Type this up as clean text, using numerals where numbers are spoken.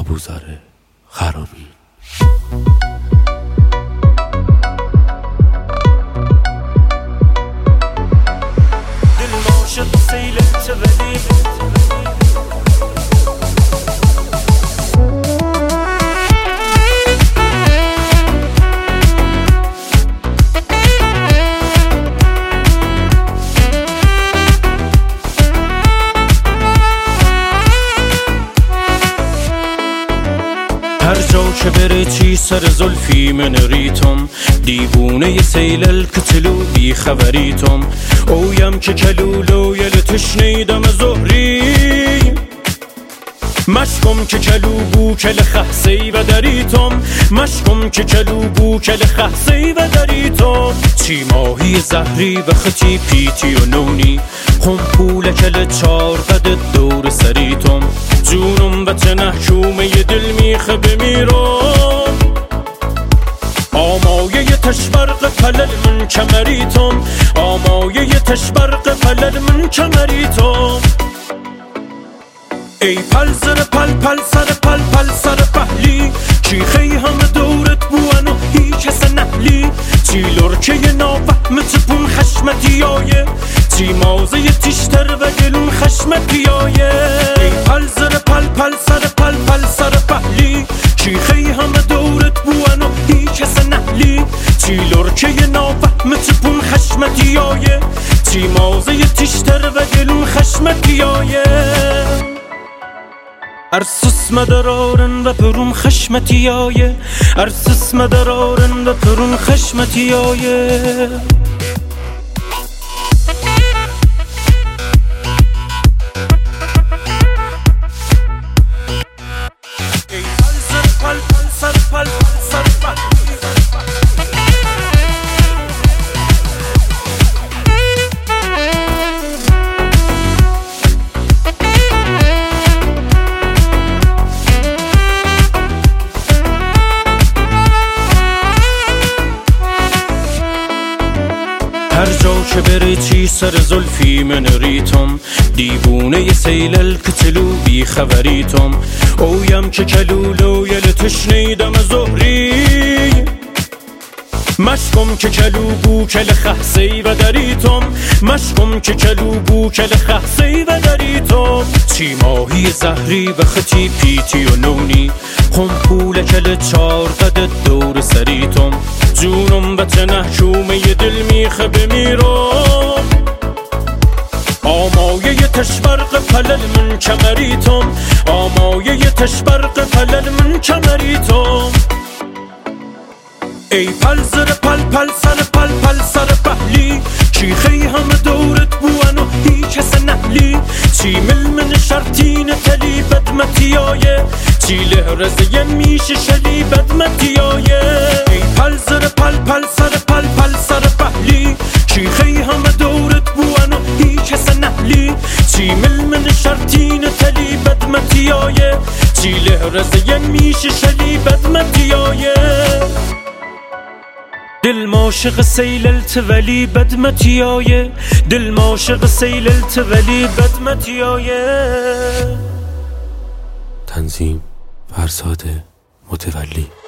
ابوذر خرامی. دل عاشق سیل التولی هر جا که بره چی سر زلفی من ریتم، دیوونه ی سیل الکتلو بی خبریتم. اویم که کلولو یل تشنیدم زهری، مشکم که کلو بو کل خحسی و دریتم، مشکم که کلو بو کل خحسی و دریتم. چی ماهی زهری و خطی پیتی و نونی، خم پول کل چار قد دور سریتم. جونم و تنحکومه ی دل میخه بمیرم، آمایه ی تشبرق پلل من کمریتم، آمایه ی تشبرق پلل من کمریتم. ای پل سر پل پل سر پل پل سر پهلی، چی خی همه دورت بوان و هیچ کس نهلی. چی لرکه ی نافهمت پون خشمتیایه، چی مازه ی تیشتر و گلون خشمتیایه. ای پل سر پل پل سر پل پل سر پهلی، چی خی همه دورت بوان و هیچ کس نهلی. چی لرکه ی نافهمت پون خشمتیایه، چی مازه ی تیشتر و گلون خشمتیایه. ارسس مدرارن و پرون خشمتیایه، ارسس مدرارن و پرون خشمتیایه. ای پل سر پل پل سر پل پل سر پل. هر جا که بره چی سر زلفی من ریتم، دیوونه ی سیل الکتلو بی خبریتم. اویم که کلولو یل تشنیدم زهری، مشکم که کلو بو کل خحسی و دریتم، مشکم که کلو بو کل خحسی و دریتم. چی ماهی زهری و خطی پیتی و نونی، خم پول کل چار قد دور سریتم. جونم و تنحکومه ی دل میخه بمیرم، آمایه ی تشبرق پلل من کمریتم، آمایه ی تشبرق پلل من کمریتم. ای پل سر پل پل سر پل پل سر پهلی، چی خی همه دورت بوان و هیچ کس نهلی. چی ملمن شرطین تلی بدمتیایه، چی لحرزه ی میشه شلی بدمتیایه. ای پل سر پل پل سر پل پل سر پهلی، چی خی همه دورت بوان و هیچ کس نهلی. چی ملمن شرطین تلی بدمتیایه، چی لحرزه ی میشه شلی بدمتیایه. دل عاشق سیل التولی بدمتیایه، دل عاشق سیل التولی بدمتیایه. تنظیم فرزاد متولی.